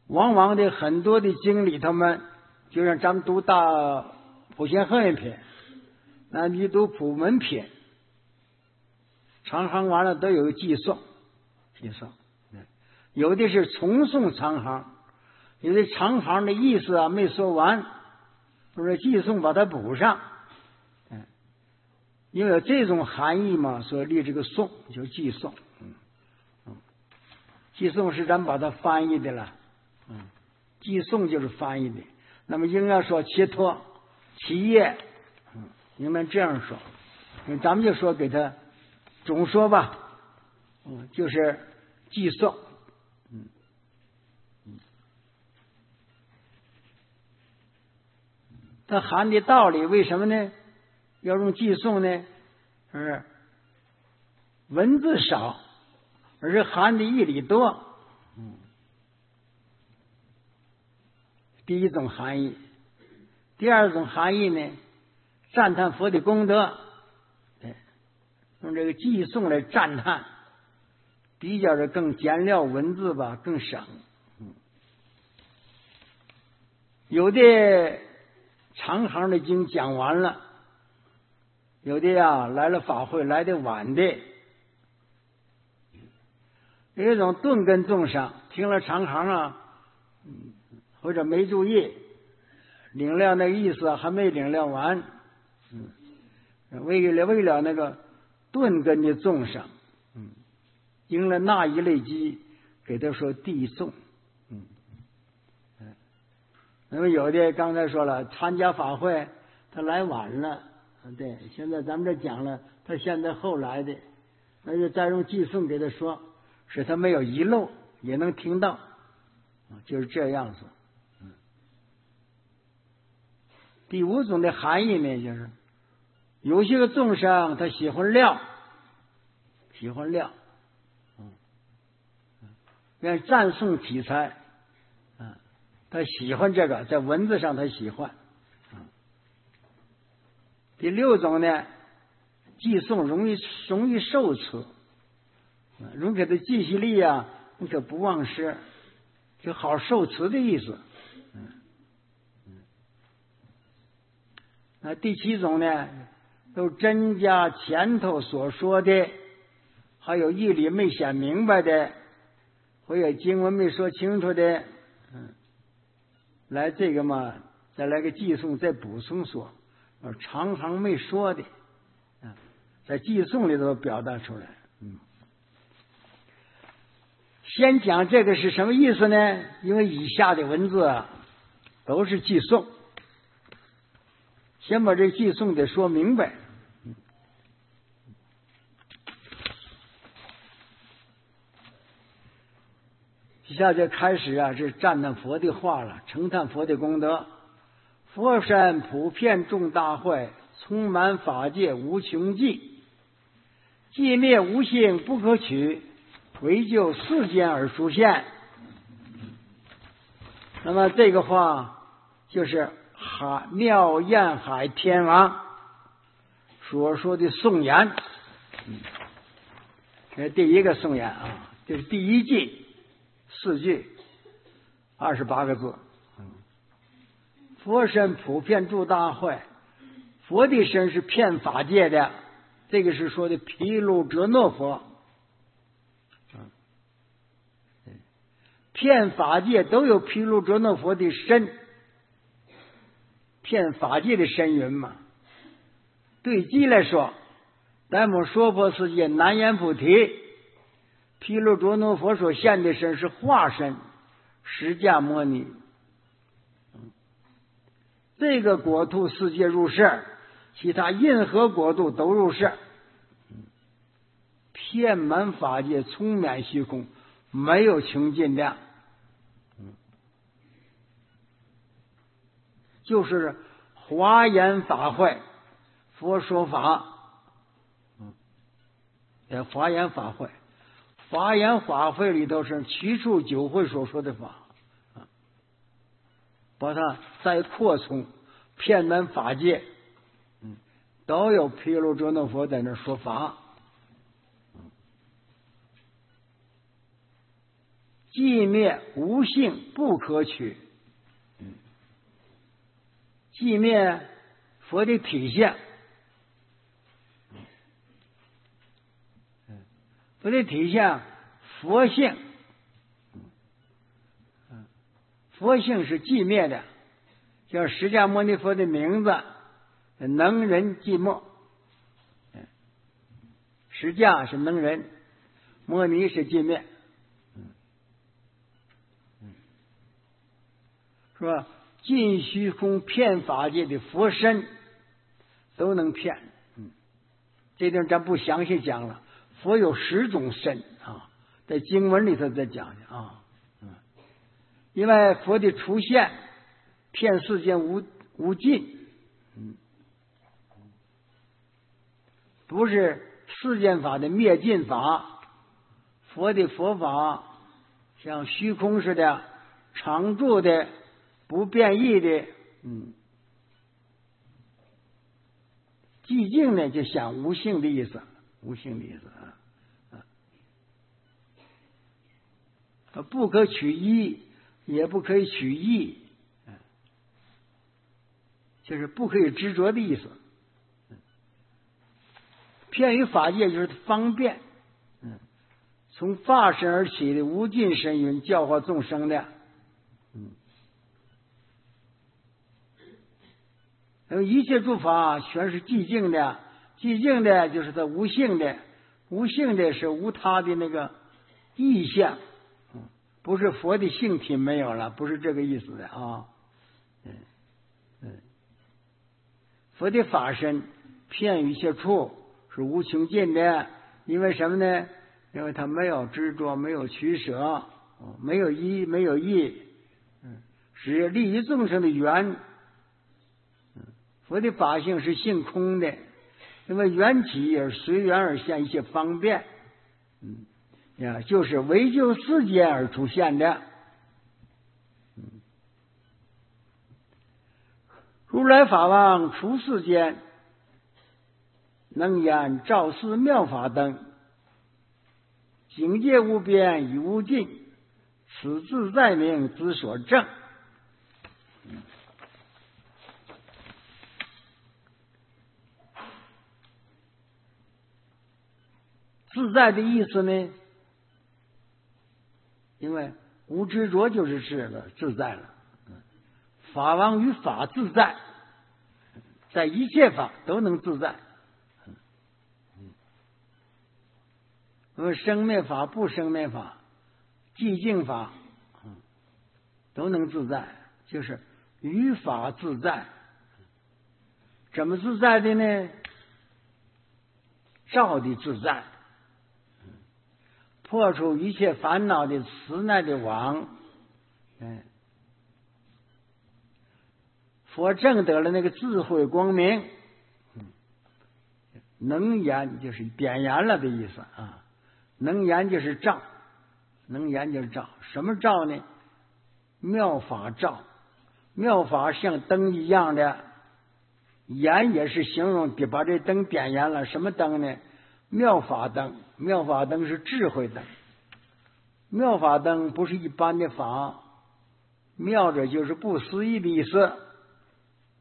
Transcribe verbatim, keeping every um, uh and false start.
往往的很多的经里头们，就像咱们读大普贤行愿篇，那你读普门篇，长行完了都有寄颂，寄颂，有的是重诵长行，有的长行的意思啊没说完，或者寄颂把它补上，嗯，因为有这种含义嘛，所以立这个颂就寄颂，嗯嗯，寄颂是咱把它翻译的了。嗯，寄颂就是翻译的，那么应该说切托、其业，嗯，应该这样说。咱们就说给他总说吧，嗯，就是寄颂，嗯嗯，它含的道理为什么呢？要用寄颂呢？是文字少，而是含的义理多，嗯。第一种含义，第二种含义呢，赞叹佛的功德，对，用这个寄颂来赞叹，比较的更简料文字吧，更省。嗯，有的长行的经讲完了，有的呀来了法会来的晚的，有一种顿跟众上听了长行啊，嗯。或者没注意领了那个意思还没领了完，嗯，为了为了那个顿根的众生，嗯，应了那一类机，给他说递送，嗯，嗯，那么有的刚才说了，参加法会他来晚了，对，现在咱们这讲了，他现在后来的，那就再用寄送给他说，使他没有遗漏，也能听到，就是这样子。第五种的含义呢，就是有些个众生他喜欢料，喜欢料，嗯，愿赞颂题材，嗯，他喜欢这个，在文字上他喜欢。嗯，第六种呢，寄颂容易容易受持，容易给他记忆力啊，你可不忘失，就好受持的意思。那第七种呢，都增加前头所说的，还有义理没显明白的，或者经文没说清楚的，嗯，来这个嘛，再来个寄颂，再补充说，长行没说的，啊，在寄颂里头表达出来。嗯，先讲这个是什么意思呢？因为以下的文字啊，都是寄颂。先把这寄颂得说明白。接下来就开始啊，是赞叹佛的话了，称叹佛的功德。佛身普遍众大慧，充满法界无穷际，寂灭无性不可取，唯就世间而出现。那么这个话就是海妙焰海天王所说的颂言，嗯，这是第一个颂言啊，这是第一句，四句，二十八个字。嗯，佛身普遍诸大慧，佛的身是遍法界的，这个是说的毗卢遮那佛。嗯，遍法界都有毗卢遮那佛的身。遍法界的身云嘛，对机来说，咱们说婆世界南阎菩提，毗卢遮那佛所现的身是化身释迦牟尼，这个国土世界入世，其他任何国度都入世，遍满法界，充满虚空，没有穷尽量。就是华严法会，佛说法，嗯，华严法会，华严法会里头是七处九会所说的法，把它再扩充，遍满法界，嗯，都有毗卢遮那佛在那说法。 寂灭无性不可取。寂灭佛的体现，佛的体现佛性，佛性是寂灭的，像释迦牟尼佛的名字能人寂寞，释迦是能人，牟尼是寂灭，是吧？尽虚空骗法界的佛身都能骗，嗯，这点咱不详细讲了。佛有十种身啊，在经文里头在讲的啊，嗯，因为佛的出现骗世间无无尽，嗯，不是世间法的灭尽法，佛的佛法像虚空似的常住的。不变异的，嗯，寂静呢，就想无性的意思，无性的意思啊，啊，不可取一，也不可以取义，就是不可以执着的意思。偏于法界就是方便，嗯，从法身而起的无尽神云，教化众生的，嗯。一切诸法全是寂静的，寂静的就是它无性的，无性的是无他的那个意象，不是佛的性体没有了，不是这个意思的啊。嗯嗯，佛的法身遍一切处是无穷尽的，因为什么呢？因为它没有执着，没有取舍，没有一，没有义，嗯，是利益众生的缘。佛的法性是性空的，因为缘起而随缘而现一切方便，嗯呀，就是为救世间而出现的。嗯，如来法王出世间，能言照示妙法灯，境界无边亦无尽，此自在名之所证。自在的意思呢？因为无执着就是是了，自在了。法王与法自在，在一切法都能自在。那么生灭法、不生灭法、寂静法，都能自在，就是与法自在。怎么自在的呢？照的自在。破除一切烦恼的磁耐的网，嗯，佛证得了那个智慧光明，能言就是点燃了的意思啊，能言就是照，能言就是照，什么照呢？妙法照，妙法像灯一样的，言也是形容的，把这灯点燃了，什么灯呢？妙法灯，妙法灯是智慧灯。妙法灯不是一般的法，妙着就是不思议的意思。